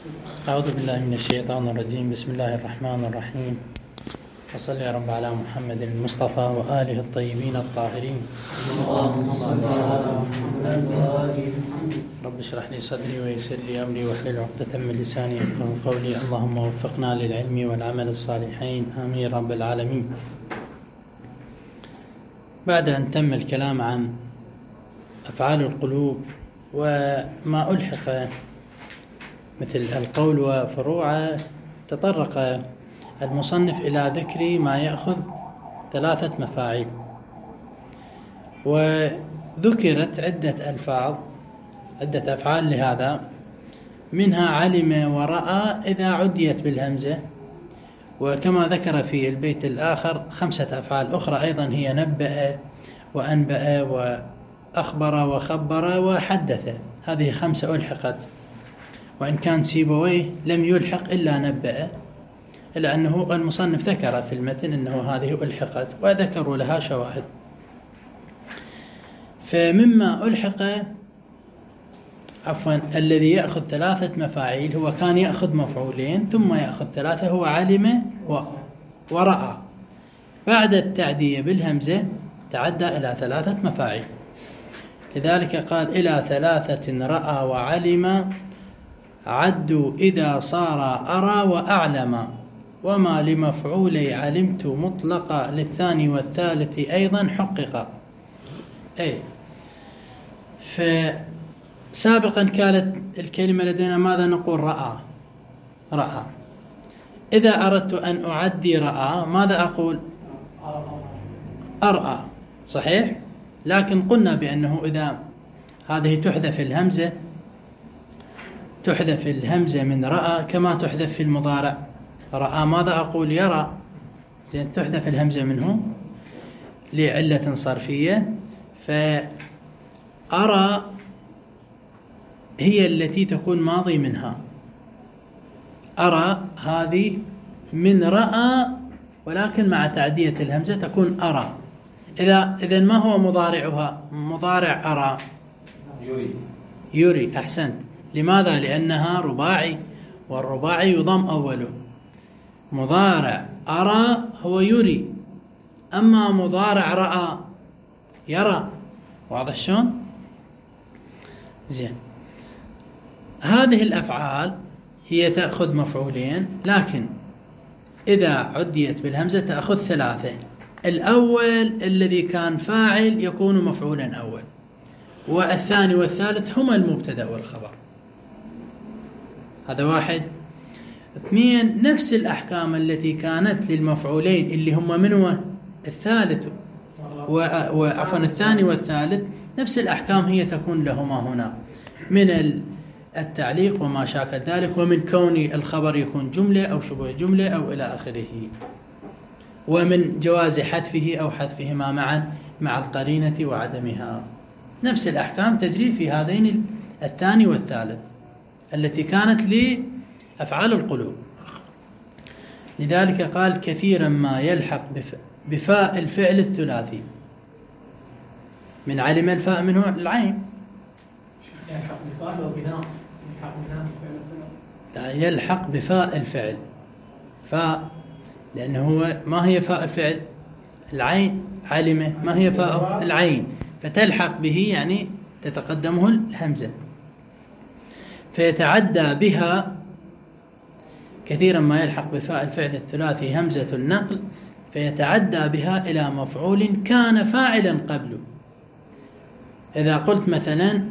أعوذ بالله من الشيطان الرجيم. بسم الله الرحمن الرحيم. وصل يا رب على محمد المصطفى وآله الطيبين الطاهرين. رب اشرح لي صدري ويسر لي أمري واحلل عقدة من لساني يفقهوا قولي. اللهم وفقنا للعلم والعمل الصالحين آمين رب العالمين. بعد أن تم الكلام عن أفعال القلوب وما ألحق مثل القول وفروعه، تطرق المصنف إلى ذكر ما يأخذ 3 مفاعيل، وذكرت عدة أفعال لهذا، منها علم ورأى إذا عديت بالهمزة، وكما ذكر في البيت الآخر 5 أفعال أخرى أيضا هي نبأ وأنبأ وأخبر وخبر وحدث. هذه 5 ألحقت، وإن كان سيبويه لم يلحق إلا نبأ، إلا أنه المصنف ذكر في المتن أنه هذه ألحقت وذكروا لها شواهد. فمما ألحق الذي يأخذ 3 مفاعيل، هو كان يأخذ مفعولين ثم يأخذ 3، هو علم ورأى. بعد التعدية بالهمزة تعدى إلى 3 مفاعيل، لذلك قال إلى 3 رأى وعلم عدوا إذا صار أرى وأعلم، وما لمفعولي علمت مطلقا للثاني والثالث أيضا حقق. فسابقا كانت الكلمة لدينا ماذا نقول؟ رأى. إذا أردت أن أعدي رأى ماذا أقول؟ أرأى، صحيح؟ لكن قلنا بأنه إذا هذه تحذف الهمزة من رأى كما تحذف في المضارع. رأى ماذا أقول؟ يرى. تحذف الهمزة منه لعلة صرفية، فأرى هي التي تكون ماضي منها. أرى هذه من رأى، ولكن مع تعدية الهمزة تكون أرى. إذن ما هو مضارعها؟ مضارع أرى يري. أحسنت. لماذا؟ لأنها رباعي، والرباعي يضم أوله. مضارع أرى هو يري، أما مضارع رأى يرى. واضح شلون؟ زين. هذه الأفعال هي تأخذ مفعولين، لكن إذا عديت بالهمزة تأخذ 3. الأول الذي كان فاعل يكون مفعولا أول، والثاني والثالث هما المبتدأ والخبر. هذا 1. 2 نفس الأحكام التي كانت للمفعولين اللي هم منه الثالث الثاني والثالث، نفس الأحكام هي تكون لهما هنا، من التعليق وما شاكل ذلك، ومن كون الخبر يكون جملة أو شبه جملة أو إلى آخره، ومن جواز حذفه أو حذفهما معا مع القرينة وعدمها. نفس الأحكام تجري في هذين الثاني والثالث التي كانت لأفعال القلوب. لذلك قال كثيرا ما يلحق بفاء الفعل الثلاثي. من علم الفاء منه العين. يلحق بفاء وبناء. لا، يلحق بفاء الفعل. فاء لأنه هو ما هي فاء الفعل؟ العين. علم ما هي فاء؟ العين. فتلحق به يعني تتقدمه الهمزة، فيتعدى بها كثيرا ما يلحق بفاء الفعل الثلاثي همزة النقل، فيتعدى بها إلى مفعول كان فاعلا قبله. إذا قلت مثلا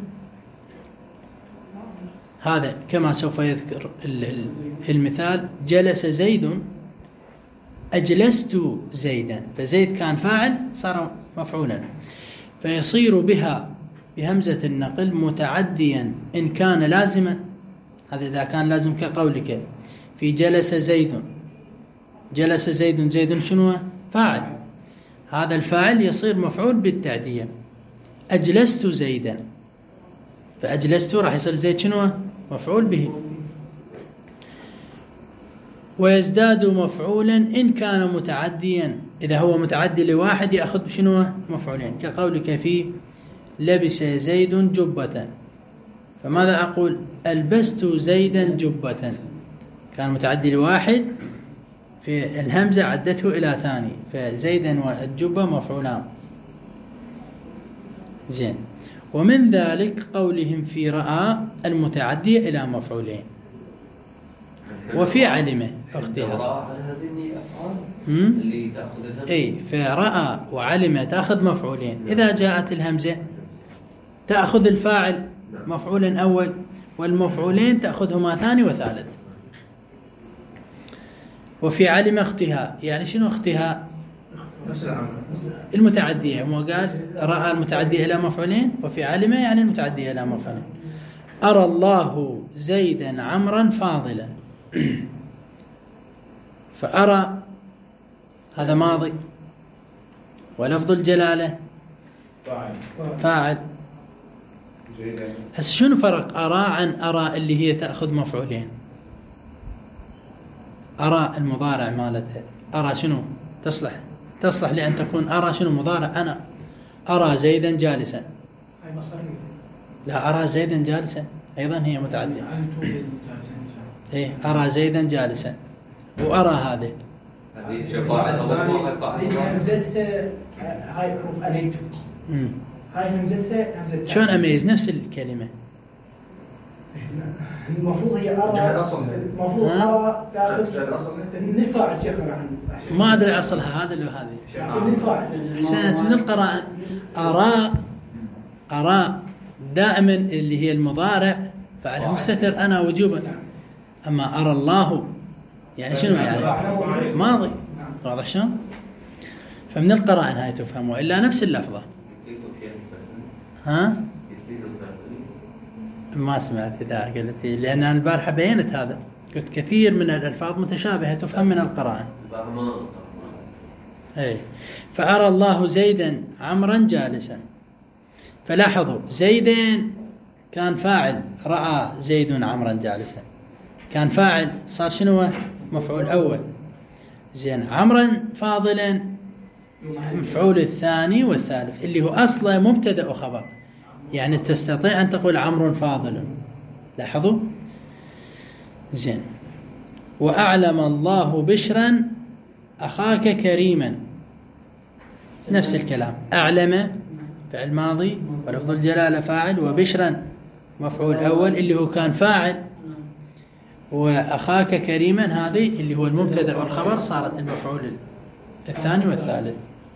هذا كما سوف يذكر المثال: جلس زيد، أجلست زيدا، فزيد كان فاعل صار مفعولا، فيصير بها بهمزة النقل متعديا إن كان لازما. هذا إذا كان لازم كقولك في جلس زيد. جلس زيد، زيد شنو؟ فاعل. هذا الفاعل يصير مفعول بالتعدية. أجلست زيدا، فأجلست راح يصير زيد شنو؟ مفعول به. ويزداد مفعولا إن كان متعديا. إذا هو متعدي لواحد يأخذ شنو؟ مفعولين، كقولك في لبس زيد جبة، فماذا أقول؟ ألبست زيدا جبة، كان متعدي لواحد، في الهمزة عدته إلى ثاني، فزيدا والجبة مفعولان. زين. ومن ذلك قولهم في رأى المتعدية إلى مفعولين، وفي علمه أختها. اللي تأخذ الهمزة. أي، فرأى وعلمه تأخذ مفعولين. إذا جاءت الهمزة تأخذ الفاعل مفعول أول، والمفعولين تأخذهما ثاني وثالث. وفي علم اختها، يعني شنو اختها؟ المتعدية. مو قال رأى المتعدية إلى مفعولين، وفي علمه يعني المتعدية إلى مفعولين. أرى الله زيدا عمرا فاضلا. فأرى هذا ماضي، ولفظ الجلالة فاعل. هسه شنو فرق أرى عن أرى اللي هي تأخذ مفعولين؟ أرى المضارع مالتها، أرى شنو تصلح لأن تكون أرى شنو مضارع. أنا أرى زيدا جالسا، هاي مصدرية. لا، أرى زيدا جالسا أيضا هي متعدية. إيه، أرى زيدا جالسا، وأرى هذه همزتها هاي حروف أنيتم. هاي همزتها همزة. شلون أميز نفس الكلمة؟ المفروض هي أرى، المفروض أرى تأخذ من الفاعل شيخنا عنه. ما أدري أصلها هذا اللي هذه. من الفاعل. أحسنت، من القراءة. أرى دائما اللي هي المضارع فعل مستتر أنا وجوبا. أما أرى الله يعني شنو يعني؟ ماضي. واضح شلون؟ فمن القراءة هاي تفهم، وإلا نفس اللفظة. ها؟ ما سمعت إذا قلت، لأن أنا البارحة بينت هذا، قلت كثير من الألفاظ متشابهة تفهم من القراءة. أي. فأرى الله زيدا عمرا جالسا. فلاحظوا زيدا كان فاعل، رأى زيد عمرا جالسا كان فاعل، صار شنو؟ مفعول أول. زين. عمرا فاضلا مفعول الثاني والثالث، اللي هو أصله مبتدأ وخبر، يعني تستطيع أن تقول عمرو فاضل. لاحظوا. زين. وأعلم الله بشرا أخاك كريما، نفس الكلام. أعلم فعل ماضي، ولفظ الجلالة فاعل، وبشرا مفعول أول اللي هو كان فاعل، وأخاك كريما هذه اللي هو المبتدأ والخبر صارت المفعول الثاني والثالث.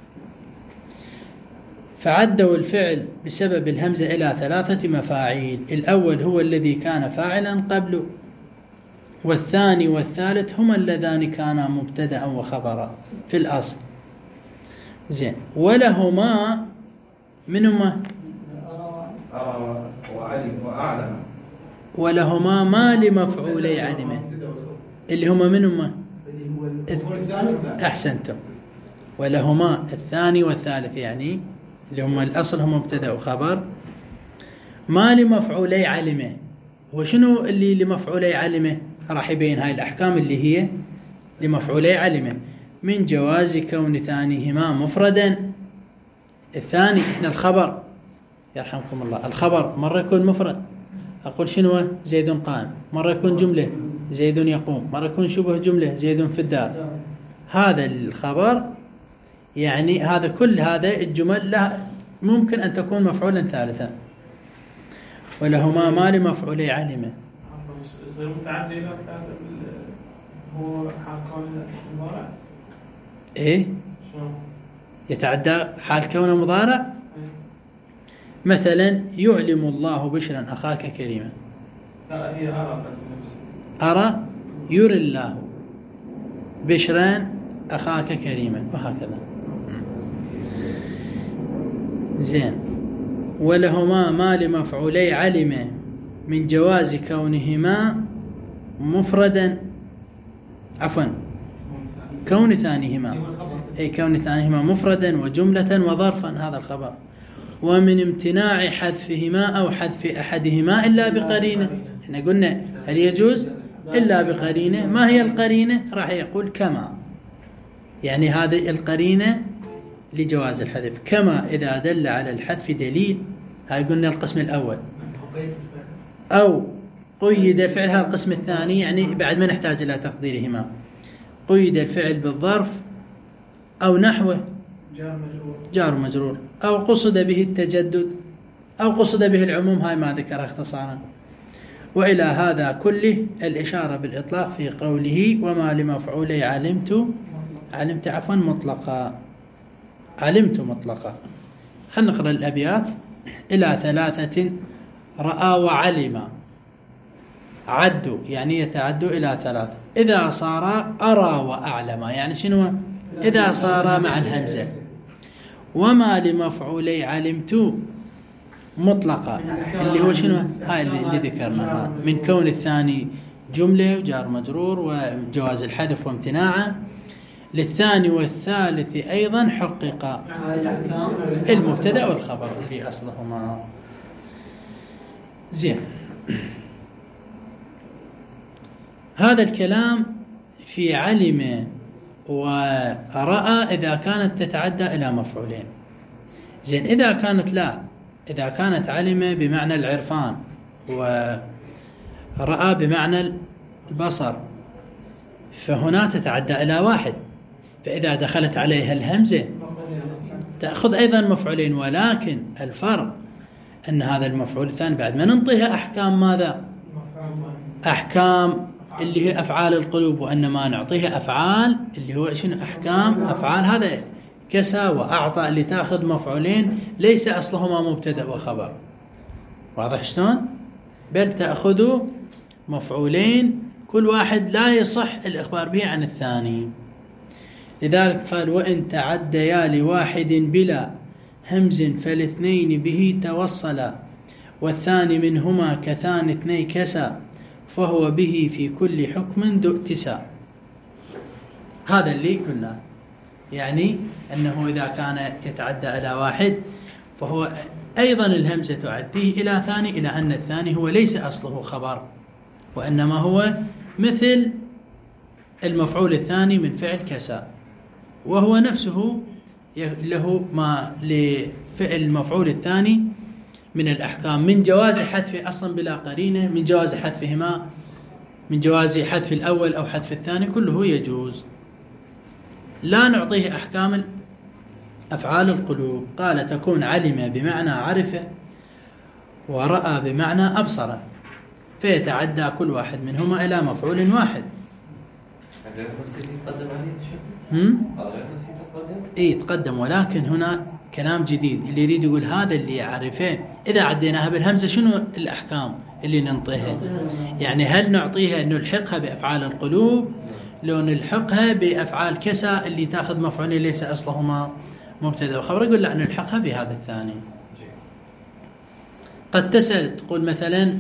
فعدوا الفعل بسبب الهمزة إلى 3 مفاعيل. الأول هو الذي كان فاعلا قبله، والثاني والثالث هما اللذان كانا مبتدأ وخبرا في الأصل. زين. ولهما منهما وأعلم، ولهما ما لمفعولي علمه اللي هما منهما أحسنتم. ولهما الثاني والثالث يعني اللي هما الأصل هم مبتدأ وخبر. ما لمفعولي علمه، هو شنو اللي لمفعولي علمه؟ راح يبين هاي الأحكام اللي هي لمفعولي علمه. من جواز كون ثانيهما مفردا. الثاني احنا الخبر يرحمكم الله، الخبر مرة يكون مفرد، أقول شنو؟ زيد قائم. مرة يكون جملة زيد يقوم. مرة يكون شبه جملة زيد في الدار. هذا الخبر يعني هذا كل هذا الجمل لا ممكن أن تكون مفعولا ثالثا. ولهما ما لمفعولي علمه. غير متعدي إلى هو حال كون المضارع. إيه؟ شلون؟ يتعدى حال كونه مضارع. مثلا يعلم الله بشرا أخاك كريما. لا، هي أرى بس. أرى يرى الله بشرا أخاك كريما، وهكذا. زين. ولهما ما لمفعولي علم من جواز كونهما مفردا، عفوا كون ثانيهما، أي كون ثانيهما مفردا وجملة وظرفا، هذا الخبر. ومن امتناع حذفهما أو حذف أحدهما إلا بقرينة. احنا قلنا هل يجوز إلا بقرينة. ما هي القرينة؟ راح يقول كما، يعني هذه القرينة لجواز الحذف. كما إذا دل على الحذف دليل، هاي قلنا القسم الأول. أو قيد فعلها القسم الثاني، يعني بعد ما نحتاج إلى تقديرهما، قيد الفعل بالظرف أو نحوه جار مجرور، أو قصد به التجدد، أو قصد به العموم، هاي ما ذكرها اختصارا. وإلى هذا كله الإشارة بالإطلاق في قوله وما لمفعولي علمت عفوا مطلقا، علمت مطلقا. خلنا نقرأ الأبيات. إلى 3 رأى وعلم، عدوا يعني يتعدوا إلى 3. إذا صار أرى وأعلم، يعني شنو؟ إذا صار مع الهمزة. وما لمفعولي علمت مطلقا، اللي هو شنو؟ هاي اللي ذكرناها، من كون الثاني جملة وجار مجرور وجواز الحذف وامتناعه. للثاني والثالث أيضا حقق المبتدأ والخبر في أصلهما. زين، هذا الكلام في علم ورأى إذا كانت تتعدى إلى مفعولين. زين، إذا كانت لا، إذا كانت علم بمعنى العرفان ورأى بمعنى البصر، فهنا تتعدى إلى 1، فإذا دخلت عليها الهمزة تأخذ أيضا مفعولين، ولكن الفرق أن هذا المفعول الثاني بعد ما ننطيها أحكام ماذا؟ أحكام اللي هي أفعال القلوب، وأنما نعطيها أفعال اللي هو شنو؟ أحكام أفعال هذا كسى وأعطى، اللي تأخذ مفعولين ليس أصلهما مبتدأ وخبر. واضح شلون؟ بل تأخذ مفعولين كل واحد لا يصح الإخبار به عن الثاني. لذلك قال وإن تعديا لواحد بلا همز فالاثنين به توصلا، والثاني منهما كثان 2 كسى، فهو به في كل حكم ذو اتساع. هذا اللي قلنا، يعني أنه إذا كان يتعدى إلى 1 فهو أيضا الهمزة تعديه إلى ثاني، إلى أن الثاني هو ليس أصله خبر، وإنما هو مثل المفعول الثاني من فعل كسى، وهو نفسه له ما لفعل المفعول الثاني من الأحكام، من جواز حذف أصلا بلا قرينة، من جواز حذفهما، من جواز حذف الأول أو حذف الثاني، كله يجوز. لا نعطيه أحكام أفعال القلوب. قال تكون علم بمعنى عرف، ورأى بمعنى أبصر، فيتعدى كل واحد منهما إلى مفعول واحد. تقدم، ولكن هنا كلام جديد اللي يريد يقول هذا اللي يعرفه إذا عديناها بالهمزة شنو الأحكام اللي ننطيها؟ يعني هل نعطيها نلحقها بأفعال القلوب، لو نلحقها بأفعال كسى اللي تأخذ مفعولين ليس أصلهما مبتدأ وخبر؟ يقول لا، نلحقها بهذا الثاني. قد تسأل تقول مثلا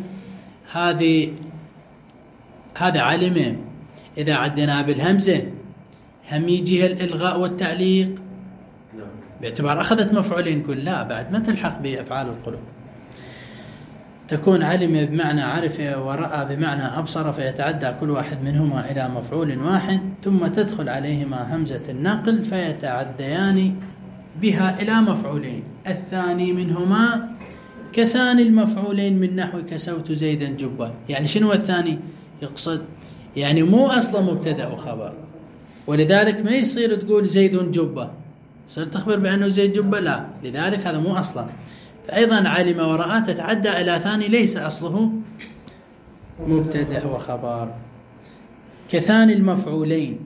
هذا علم إذا عديناها بالهمزة هم يجيها الإلغاء والتعليق باعتبار أخذت مفعولين؟ نقول لا، بعد ما تلحق بأفعال القلوب. تكون علم بمعنى عرف، ورأى بمعنى أبصر، فيتعدى كل واحد منهما إلى مفعول واحد، ثم تدخل عليهما همزة النقل فيتعديان بها إلى مفعولين. الثاني منهما كثاني المفعولين من نحو كسوت زيدا جبا. يعني شنو الثاني؟ يقصد يعني مو أصلا مبتدأ وخبر، ولذلك ما يصير تقول زيد جبة صرت تخبر بأنه زيد جبة، لا، لذلك هذا مو أصلا. فأيضا علم ورأى تتعدى إلى ثاني ليس أصله مبتدأ وخبر. كثاني المفعولين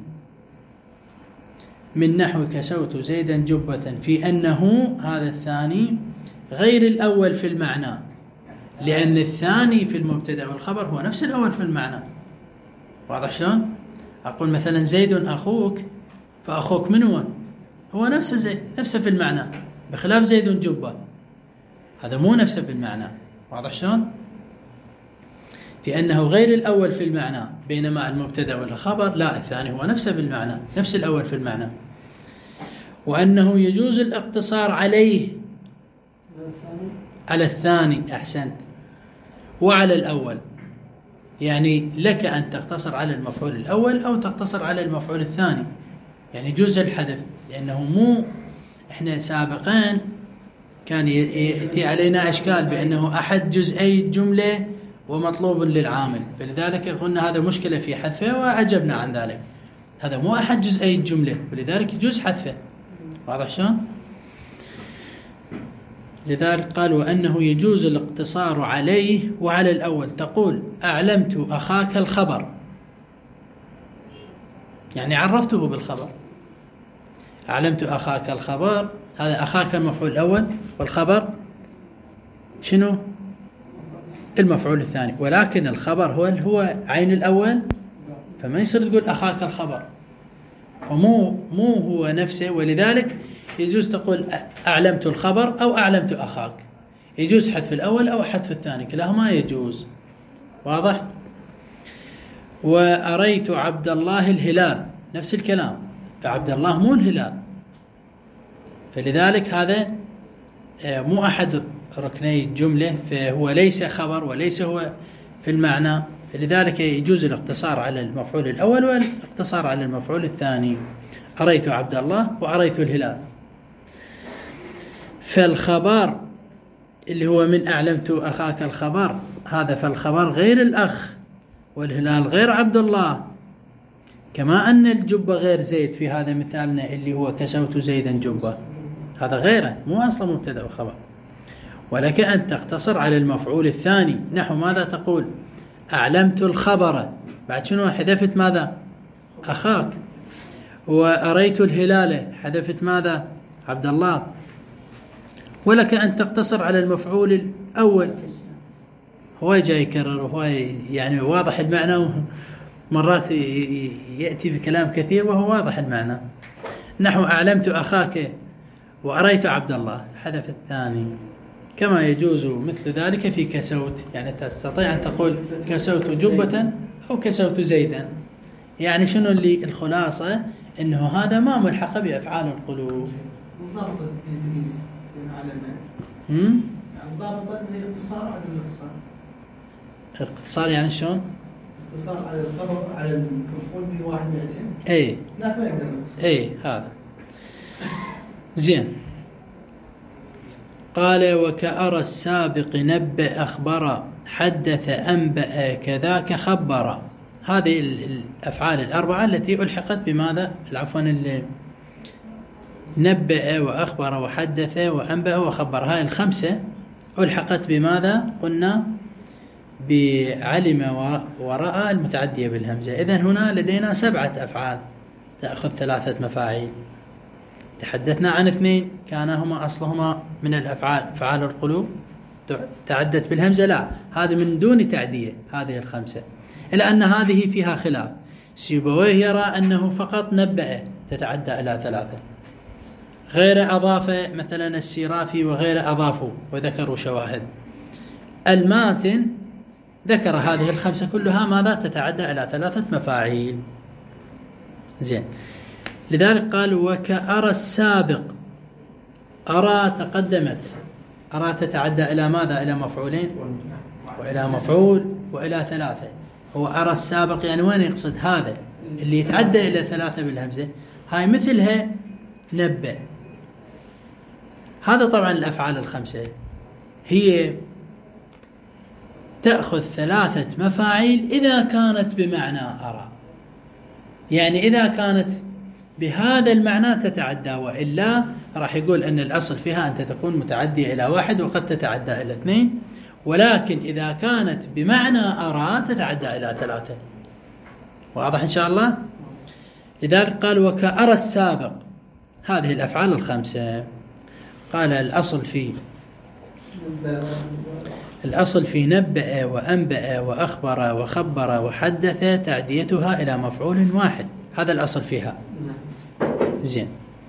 من نحو كسوت زيدا جبة، في أنه هذا الثاني غير الأول في المعنى، لأن الثاني في المبتدأ والخبر هو نفس الأول في المعنى. واضح شلون؟ أقول مثلا زيد أخوك، فأخوك من هو نفسه زيد، نفسه في المعنى، بخلاف زيد جبة هذا مو نفسه في المعنى. واضح شلون؟ في أنه غير الأول في المعنى، بينما المبتدأ والخبر لا، الثاني هو نفسه في المعنى، نفس الأول في المعنى. وأنه يجوز الاقتصار عليه، على الثاني أحسنت، وعلى الأول. يعني لك أن تقتصر على المفعول الأول أو تقتصر على المفعول الثاني، يعني جزء الحذف، لأنه مو إحنا سابقا كان يأتي علينا أشكال بأنه أحد جزئي الجملة ومطلوب للعامل، فلذلك قلنا هذا مشكلة في حذفه وأجبنا عن ذلك. هذا مو أحد جزئي الجملة، ولذلك يجوز حذفه. واضح شلون؟ لذلك قال وأنه يجوز الاقتصار عليه وعلى الأول. تقول أعلمت أخاك الخبر، يعني عرفته بالخبر. أعلمت أخاك الخبر، هذا أخاك المفعول الأول، والخبر شنو؟ المفعول الثاني، ولكن الخبر هو عين الأول، فما يصير تقول أخاك الخبر، ومو هو نفسه. ولذلك يجوز تقول أعلمت الخبر أو أعلمت أخاك، يجوز حذف الأول أو حذف الثاني، كلاهما يجوز. واضح؟ وأريت عبد الله الهلال، نفس الكلام، فعبد الله مو الهلال، فلذلك هذا مو أحد ركني الجملة، فهو ليس خبر وليس هو في المعنى، فلذلك يجوز الاقتصار على المفعول الأول والاقتصار على المفعول الثاني. أريت عبد الله وأريت الهلال. فالخبر اللي هو من أعلمت أخاك الخبر، هذا فالخبر غير الأخ، والهلال غير عبد الله، كما أن الجبة غير زيد في هذا مثالنا اللي هو كسوت زيدا جبة، هذا غيره، مو أصلا مبتدأ وخبر. ولك أن تقتصر على المفعول الثاني، نحو ماذا تقول؟ أعلمت الخبر، بعد شنو حذفت ماذا؟ أخاك. وأريت الهلال، حذفت ماذا؟ عبد الله. ولك أن تقتصر على المفعول الأول. هو جاي يكرر، وهو يعني واضح المعنى، مرات يأتي بكلام كثير وهو واضح المعنى. نحو أعلمت أخاك وأريت عبد الله، حذف الثاني. كما يجوز مثل ذلك في كسوت، يعني تستطيع أن تقول كسوت جبة أو كسوت زيدا. يعني شنو اللي الخلاصة؟ إنه هذا ما ملحق بأفعال القلوب. ضابط التمييز يعني ضابط الاختصار على الاختصار. الاختصار يعني شلون؟ اختصار على الخبر على المفعول به 100. اي لا ما يقدر الاختصار. اي هذا زين. قال وكأرى السابق نبأ أخبر، حدث أنبأ كذاك خبر. هذه الأفعال الأربعة التي ألحقت بماذا؟ عفوا، نبأ وأخبر وحدث وأنبأ وخبر، هاي الخمسة ألحقت بماذا؟ قلنا بعلم ورأى المتعدية بالهمزة. إذن هنا لدينا 7 أفعال تأخذ 3 مفاعيل. تحدثنا عن 2 كانهما أصلهما من الأفعال، أفعال القلوب تعدت بالهمزة، لا، هذه من دون تعدية، هذه ال5، إلا أن هذه فيها خلاف. سيبويه يرى أنه فقط نبأ تتعدى إلى 3، غير أضاف مثلا السرافي وغير أضافوا وذكروا شواهد. الماتن ذكر هذه ال5 كلها ماذا؟ تتعدى إلى 3 مفاعيل. زين. لذلك قال وكأرى السابق، أرى تقدمت، أرى تتعدى إلى ماذا؟ إلى مفعولين وإلى مفعول وإلى 3. هو أرى السابق يعني وين يقصد؟ هذا اللي يتعدى إلى 3 بالهمزة، هاي مثلها نبأ. هذا طبعا الأفعال ال5 هي تأخذ 3 مفاعيل إذا كانت بمعنى أرى، يعني إذا كانت بهذا المعنى تتعدى، وإلا راح يقول أن الأصل فيها أن تكون متعدية إلى 1 وقد تتعدى إلى 2، ولكن إذا كانت بمعنى أرى تتعدى إلى 3. واضح إن شاء الله؟ لذلك قال وكأرى السابق، هذه الأفعال ال5. قال الأصل في نبأ وأنبأ وأخبر وخبر وحدث تعديتها إلى مفعول واحد، هذا الأصل فيها. زين.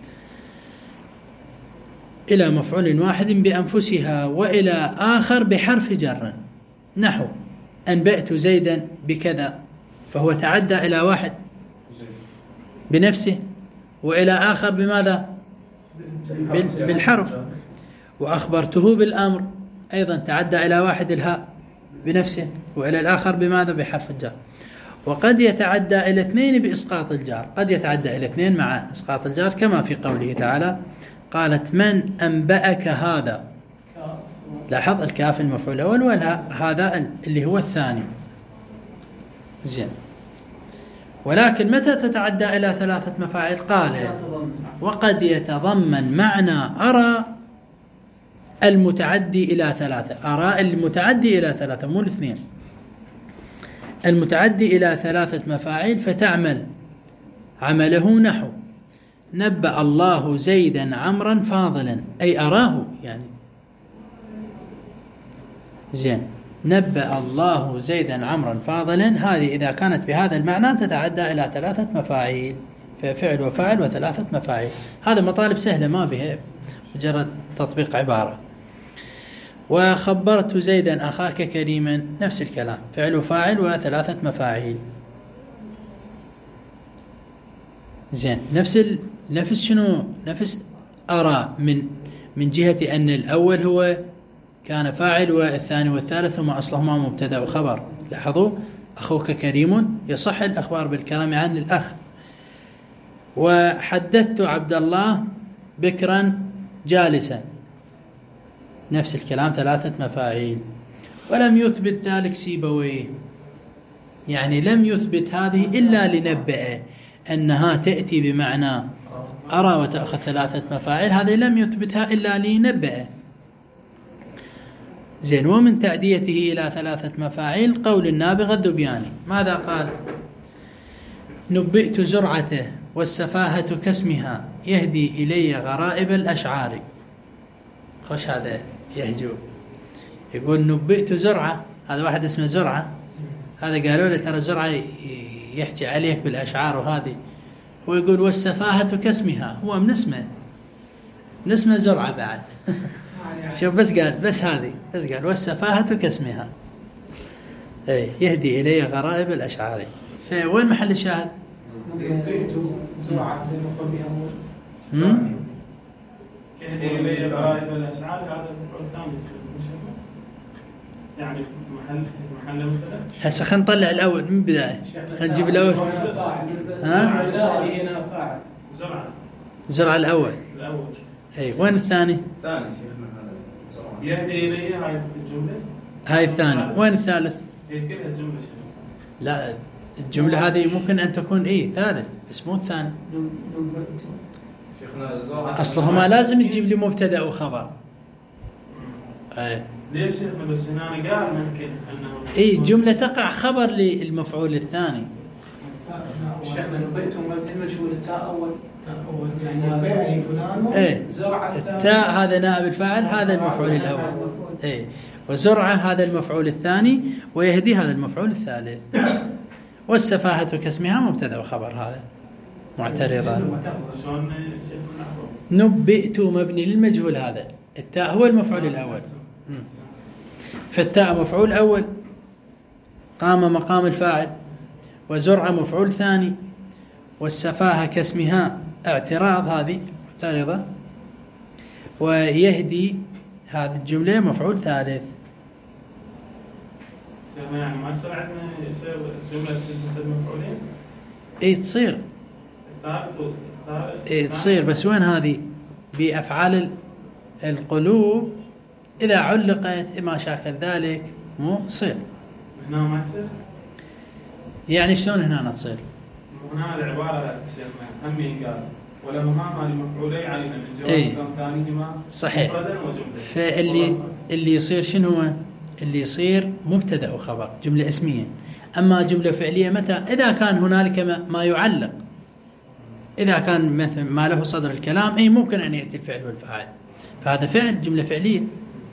إلى مفعول واحد بأنفسها، وإلى آخر بحرف جر، نحو أنبأت زيدا بكذا، فهو تعدى إلى 1 بنفسه، وإلى آخر بماذا؟ بالحرف. وأخبرته بالأمر أيضا تعدى إلى 1 الهاء بنفسه، وإلى الآخر بماذا؟ بحرف الجر. وقد يتعدى إلى 2 بإسقاط الجار، قد يتعدى إلى 2 مع إسقاط الجار، كما في قوله تعالى قالت من أنبأك هذا، لاحظ الكاف المفعول الأول وهذا اللي هو الثاني. زين. ولكن متى تتعدى إلى 3 مفاعيل؟ قال وقد يتضمن معنى أرى المتعدي إلى 3. أرى المتعدي إلى 3 مو الاثنين، المتعدي إلى 3 مفاعيل، فتعمل عمله نحو نبأ الله زيدا عمرا فاضلا، أي أراه يعني. زين. نبأ الله زيدا عمرا فاضلا، هذه إذا كانت بهذا المعنى تتعدى إلى 3 مفاعيل، ففعل وفاعل و3 مفاعيل. هذا مطالب سهلة ما بها، مجرد تطبيق عبارة. وخبرت زيدا أخاك كريما، نفس الكلام، فعل وفاعل و3 مفاعيل. زين. نفس شنو؟ نفس أرى من جهة أن الأول هو كان فاعل والثاني والثالث هما أصلهما مبتدأ وخبر. لاحظوا أخوك كريم يصح الأخبار بالكلام عن الأخ. وحدثت عبد الله بكرا جالسا، نفس الكلام 3 مفاعيل. ولم يثبت ذلك سيبويه، يعني لم يثبت هذه إلا لنبأ أنها تأتي بمعنى أرى وتأخذ 3 مفاعيل، هذه لم يثبتها إلا لنبأ. زين. ومن تعديته إلى 3 مفاعيل قول النابغة الذبياني، ماذا قال؟ نبئت زرعته والسفاهة كاسمها يهدي إلي غرائب الأشعار. خش هذا يهجو، يقول نبئت زرعة، هذا واحد اسمه زرعة، هذا قالوا له ترى زرعة يحكي عليك بالأشعار وهذه، ويقول والسفاهة كاسمها، هو من اسمه زرعة بعد. شوف بس قال بس قال والسفاهة كاسمها، اي يهدي إلي غرائب الأشعار. فوين محل الشاهد؟ نبئت زرعة المفعول يهدي إلي غرائب الأشعار، هذا المفعول الثاني يعني محل مبتدأ. هسه خلينا نطلع الأول من البداية، خلينا نجيب الأول. هنا فاعل زرعة الأول. اي وين الثاني؟ الثاني يهدي إلي، هاي الجملة، هاي الثاني. وين الثالث؟ هي كلها جملة. لا الجملة هذه ممكن أن تكون ثالث بس مو الثاني. أصلهما لازم تجيب لي مبتدأ وخبر. ليش بس هنا قال ممكن أنه جملة تقع خبر للمفعول الثاني. شيخنا نبئت مبني المجهول، التاء أول يعني نبئ فلان زرعة التاء هذا نائب الفاعل، هذا المفعول الأول. وزرعة هذا المفعول الثاني، ويهدي هذا المفعول الثالث. والسفاهة كاسمها مبتدأ وخبر، هذا معترضان. نبئت مبني للمجهول، هذا التاء هو المفعول الأول، فالتاء مفعول أول قام مقام الفاعل، وزرعة مفعول ثاني، والسفاهة كاسمها اعتراض، هذه معترضة، ويهدي هذه الجملة مفعول ثالث. يعني ما يصير عندنا يصير جملة تصير مفعولين؟ تصير تصير، بس وين هذه؟ بأفعال القلوب إذا علقت ما شاكل ذلك مو تصير. هنا ما يصير؟ يعني شلون هنا تصير؟ هنا العبارة شيخنا هم قال ولهما المفعولين علينا من جواز ثانيهما صحيح. مفردا وجملة. فاللي يصير شنو هو؟ اللي يصير مبتدأ وخبر، جملة اسمية. أما جملة فعلية متى؟ إذا كان هنالك ما يعلق، إذا كان مثل ما له صدر الكلام ممكن أن يأتي الفعل والفاعل، فهذا فعل، جملة فعلية.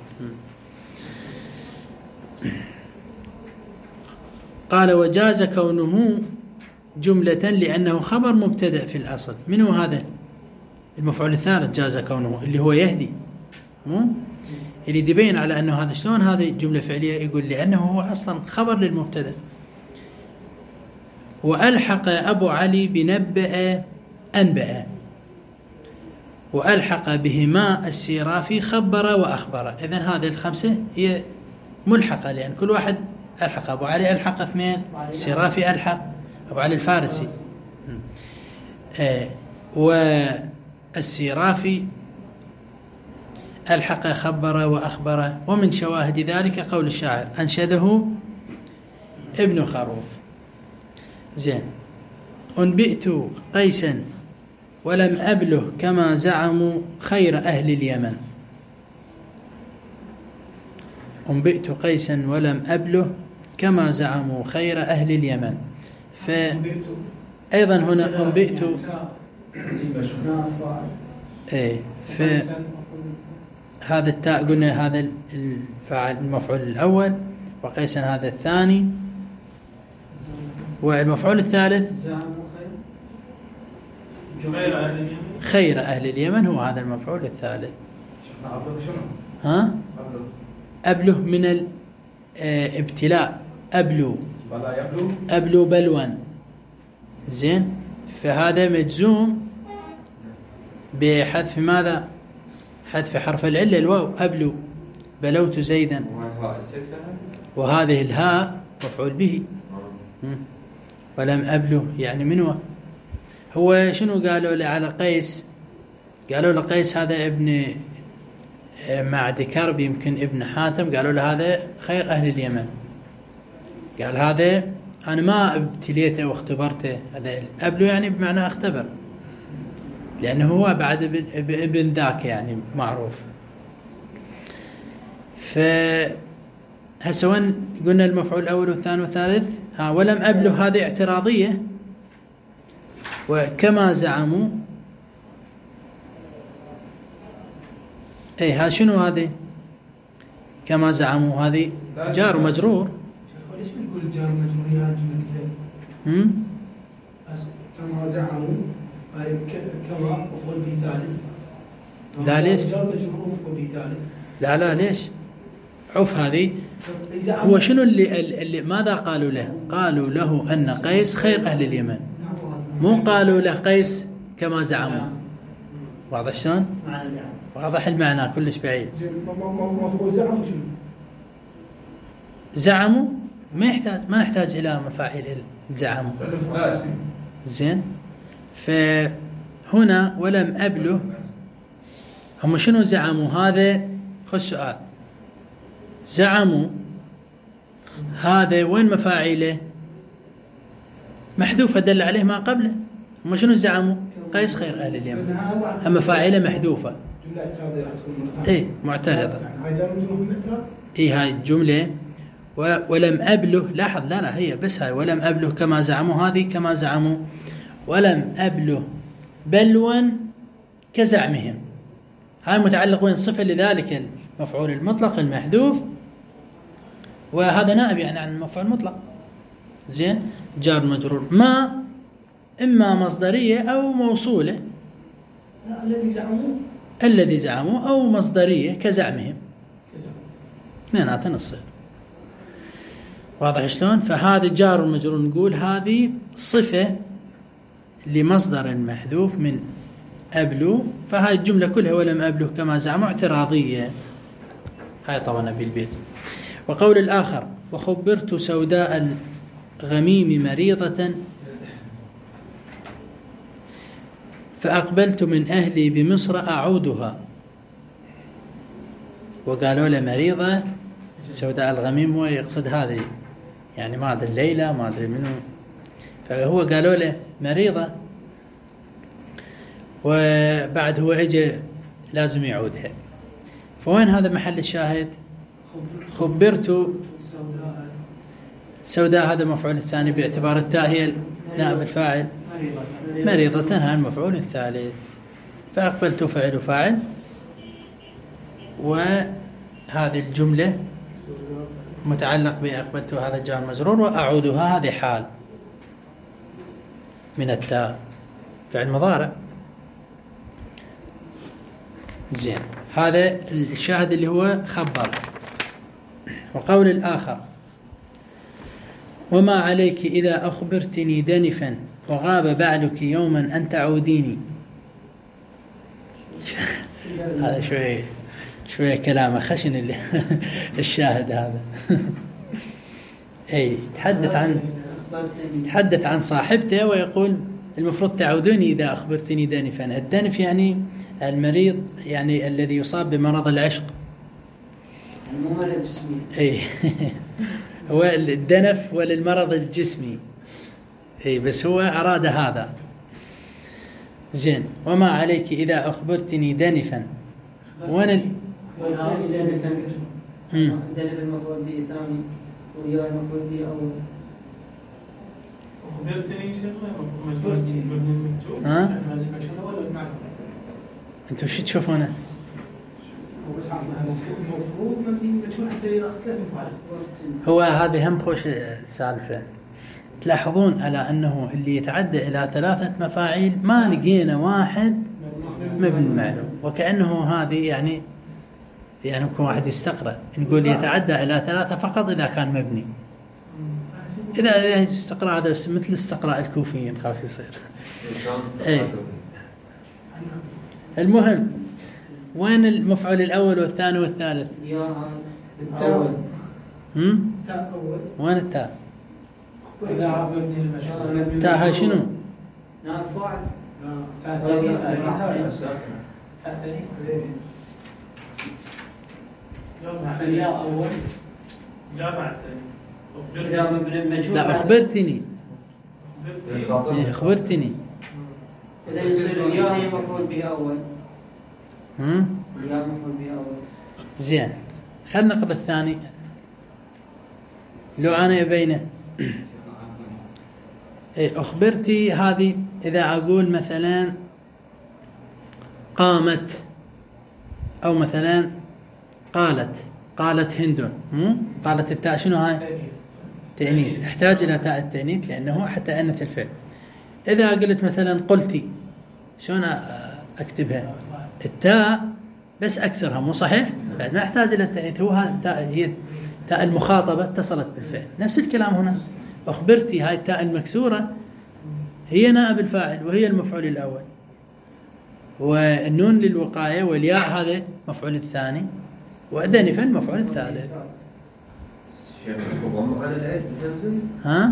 قال وجاز كونه جملة لأنه خبر مبتدأ في الأصل. من هو هذا؟ المفعول الثالث جاز كونه، اللي هو يهدي، اللي يبين على أنه هذا. شلون هذه جملة فعلية؟ يقول لأنه هو أصلا خبر للمبتدأ. وألحق أبو علي بنبأ أنبأ، وألحق بهما السيرافي خبر وأخبر. إذن هذه الخمسة هي ملحقة، لأن كل واحد ألحق. أبو علي ألحق 2، السيرافي ألحق أبو علي الفارسي، والسيرافي ألحق خبر وأخبر. ومن شواهد ذلك قول الشاعر أنشده ابن خروف. زين. أنبئت قيسا ولم أبله كما زعموا خير أهل اليمن. أنبئت قيسا ولم أبله كما زعموا خير أهل اليمن. أيضا هنا أنبئت هذا التاء قلنا هذا الفاعل المفعول الأول، وقيسا هذا الثاني، والمفعول الثالث خير أهل اليمن هو هذا المفعول الثالث. ها؟ أبله من الابتلاء، أبلو بلوا. زين. فهذا مجزوم بحذف ماذا؟ حذف حرف العلة الواو. أبلو بلوت زيدا، وهذه الهاء مفعول به. ولم أبله يعني من هو شنو قالوا له على قيس؟ قالوا له قيس هذا ابن معد كرب يمكن ابن حاتم، قالوا له هذا خير أهل اليمن. قال هذا أنا ما ابتليته واختبرته، هذا أبله يعني بمعنى اختبر، لأنه هو بعد ابن ذاك يعني معروف. فهسه وين قلنا المفعول الأول والثاني والثالث؟ ولم أبله هذه اعتراضية، وكما زعموا ها شنو هذه؟ كما زعموا هذه جار ومجرور. ليش بنقول جار ومجرور يا جماعة؟ كما زعموا كما مفعول به ثالث. لا ليش؟ جار ومجرور مفعول به ثالث. لا ليش؟ عف هذه هو شنو اللي ماذا قالوا له؟ قالوا له أن قيس خير أهل اليمن، مو قالوا له قيس كما زعموا. واضح شلون؟ واضح المعنى كلش بعيد. مفعول زعموا شنو؟ زعموا ما نحتاج إلى مفاعيل زعموا. زين. فهنا ولم أبله هم شنو زعموا؟ هذا خذ سؤال. زعموا هذا وين مفاعيله؟ محذوفة دل عليه ما قبله. هم شنو زعموا؟ قيس خير أهل اليمن، أما فاعله محذوفة. جملة اعتراضية راح تكون معترضة. هاي جار مجرور بالاعتراض. هاي الجملة ولم أبله. لاحظ لا هي بس هاي ولم أبله كما زعموا، هذه كما زعموا. ولم أبله بلوا كزعمهم، هاي متعلق وين؟ صفة لذلك المفعول المطلق المحذوف، وهذا نائب يعني عن المفعول المطلق. زين. جار مجرور ما إما مصدرية أو موصولة. الذي زعموا أو مصدرية كزعمهم، اثنيناتن الصيغ. واضح شلون؟ فهذا جار مجرور نقول هذه صفة لمصدر محذوف من أبلو، فهاي الجملة كلها ولم أبله كما زعموا اعتراضية. هاي طبعا بالبيت. وقول الآخر وخبرت سوداء الغميم مريضة فأقبلت من أهلي بمصر أعودها. وقالوا له مريضة سوداء الغميم، هو يقصد هذه يعني ما أدري الليلة ما أدري منه، فهو قالوا له مريضة، وبعد هو اجى لازم يعودها. فوين هذا محل الشاهد؟ خبرت سوداء هذا المفعول الثاني باعتبار التاء هي نائب الفاعل، مريضة هذا المفعول الثالث. فأقبلت فعل فاعل، وهذه الجملة متعلق بأقبلت هذا جار مجرور، وأعودها هذه حال من التاء فعل مضارع. زين. هذا الشاهد اللي هو خبر. وقول الآخر وما عليك إذا أخبرتني دنفا وغاب بعلك يوما أن تعوديني. هذا شوية كلامه خشن الشاهد هذا. أي تحدث عن صاحبته ويقول المفروض تعودوني إذا أخبرتني دنفا. الدنف يعني المريض يعني الذي يصاب بمرض العشق. مو مرض جسمي. اي هو الدنف وللمرض الجسمي. اي بس هو أراد هذا. زين. وما عليك إذا أخبرتني دنفا. وانا دنف المفعول به ثاني ويا المفعول به أول. أخبرتني ها؟ أنتوا شو تشوفونه؟ المفروض مبني مجهول حتى ياخذ ثلاث مفاعل. هو هذه هم خوش سالفة. تلاحظون على أنه اللي يتعدى إلى 3 مفاعيل ما لقينا واحد مبني المعلوم، وكأنه هذه يعني يكون واحد يستقرأ نقول يتعدى إلى 3 فقط إذا كان مبني. إذا استقراء هذا مثل استقراء الكوفيين خاف يصير. إيه. المهم وين المفعول الأول والثاني والثالث؟ التاء. التاء أول. وين التاء؟ التاء هاي شنو؟ نعم فاعل. الياء أول. جامع لا أخبرتني. أخبرتني. إذا يصير الياء هي مفعول به أول. الياء مفعول به أول. زين. خلنا نقرأ الثاني. لو أنا أبينه. أخبرتي هذه إذا أقول مثلا قامت أو مثلا قالت هند. قالت التاء شنو هاي؟ تأنيث. احتاج إلى تاء التأنيث لأنه حتى أنث الفعل. إذا قلت مثلا قلتي شلون أكتبها؟ التاء بس أكسرها مو صحيح؟ بعد ما أحتاج إلى التأنيث. هو هذا التاء هي تاء المخاطبة اتصلت بالفعل. نفس الكلام هنا. أخبرتي هاي التاء المكسورة هي نائب الفاعل وهي المفعول الأول، والنون للوقاية والياء هذا مفعول الثاني، ودنفا مفعول الثالث. ها؟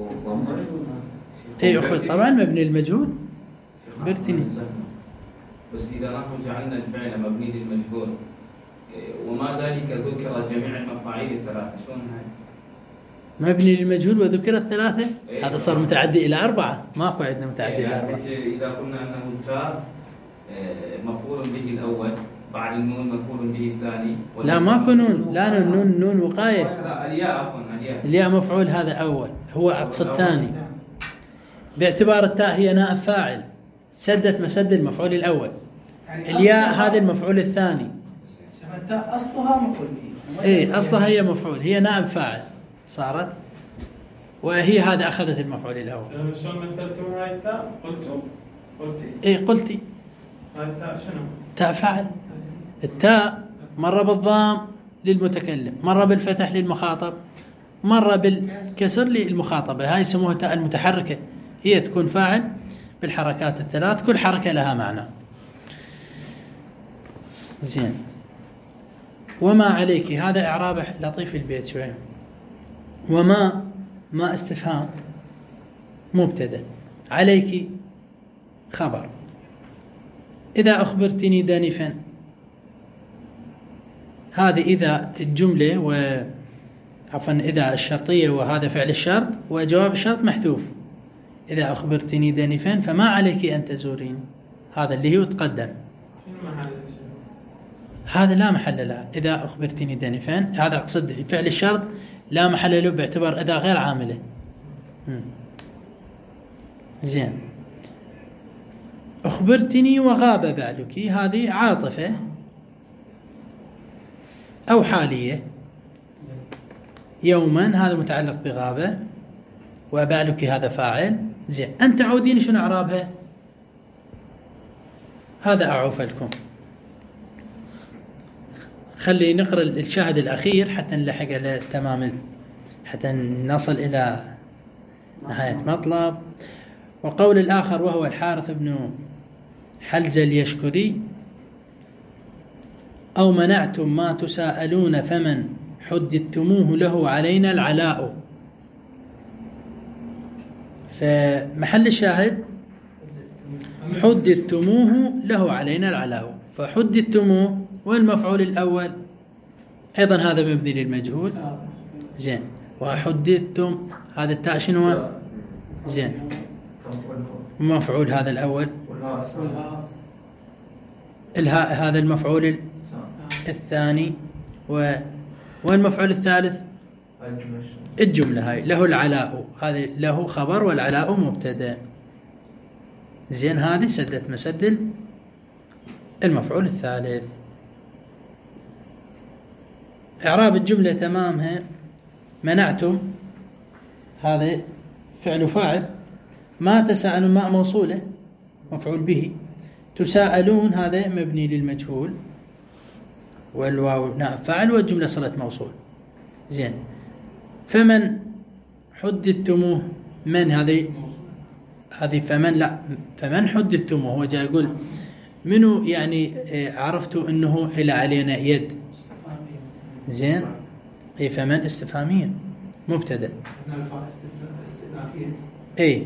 اي أخذ طبعا مبني المجهول. أخبرتني. بس إذا نحن جعلنا الفعل مبني للمجهول وما ذلك ذكر جميع المفاعيل الثلاثة شلون هاي؟ مبني للمجهول وذكرت 3 هذا صار متعدي إلى 4. ماكو عندنا متعدي إلى 4. إذا قلنا أنه التاء مفعول به الأول بعد النون مفعول به الثاني. لا ماكو نون. لا نون وقاية. لا الياء عفوا الياء مفعول هذا أول هو أقصد ثاني باعتبار التاء هي نائب فاعل سدت مسد المفعول الأول. يعني الياء هذا المفعول الثاني. التاء أصلها مفعول به. إيه أصلها هي مفعول هي نائب فاعل صارت وهي هذا أخذت المفعول الأول. شلون مثلتوا هاي التاء؟ قلتي. إيه قلتي. هاي التاء شنو؟ تاء فاعل. التاء مرة بالضام للمتكلم، مرة بالفتح للمخاطب، مرة بالكسر للمخاطبة. هاي يسموها تاء المتحركة. هي تكون فاعل بالحركات الثلاث كل حركة لها معنى. زين. وما عليك هذا إعراب لطيف البيت شوي. وما ما استفهام مبتدأ عليك خبر. إذا أخبرتني دانفا هذه إذا الجملة عفوا إذا الشرطية وهذا فعل الشرط وجواب الشرط محذوف. إذا أخبرتني دانفا فما عليك أن تزورين هذا اللي هو تقدم. هذا لا محل له. إذا أخبرتني دانفا هذا أقصد فعل الشرط لا محل له باعتبار إذا غير عامله. زين. أخبرتني وغاب بعلك هذه عاطفة أو حالية. يوما هذا متعلق بغابة وبعلك هذا فاعل. زين. أنت تعودين شنو إعرابها؟ هذا أعوف لكم. خلي نقرأ الشاهد الأخير حتى نلحق على تمام حتى نصل إلى نهاية مطلب. وقول الآخر وهو الحارث بن حلزة اليشكري أو منعتم ما تساءلون فمن حدثتموه له علينا العلاء. فمحل الشاهد حدثتموه له علينا العلاء، فحدثتموه والمفعول الأول أيضا هذا مبني للمجهول. زين. وحدثتم هذا التاء شنو؟ زين. مفعول هذا الأول، الهاء هذا المفعول الثاني، والمفعول الثالث الجملة هاي له العلاء، هذه له خبر والعلاء مبتدأ. زين. هذه سدت مسد المفعول الثالث. إعراب الجملة تمامها: منعتم هذا فعل فاعل، ما تساءلون ما موصولة مفعول به، تساءلون هذا مبني للمجهول، والواو نعم فاعل، والجملة صلة موصول. زين. فمن حدثتموه، من هذه فمن، لا فمن حدثتموه هو جاي يقول منو يعني عرفتوا انه إلى علينا يد. زين. اي فمن استفهامية مبتدأ. اي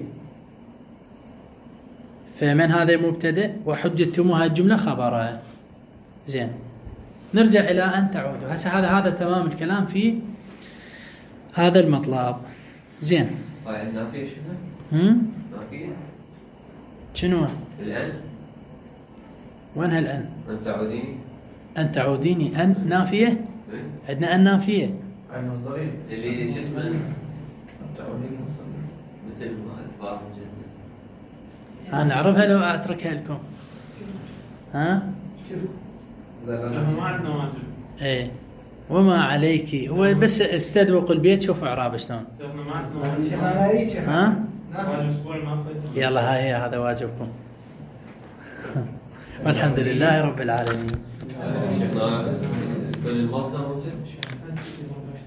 فمن هذا مبتدأ، وحدثتموها الجملة خبرها. زين. نرجع إلى أن تعودوا. هسه هذا تمام الكلام في هذا المطلب. زين. النافية شنو؟ نافية شنو؟ الآن. وينها الآن؟ أن تعوديني أن نافية؟ عندنا أن نافية. المصدرية اللي شو اسمه؟ تعوديني مثل ما أتباع جدا. أنا أعرفها لو أتركها لكم. ها؟ ما عندنا واجب. إيه. وما عليك، هو بس استدوق البيت شوف إعرابه شلون. ها؟ يلا هاي هذا واجبكم. والحمد لله رب العالمين. المصدر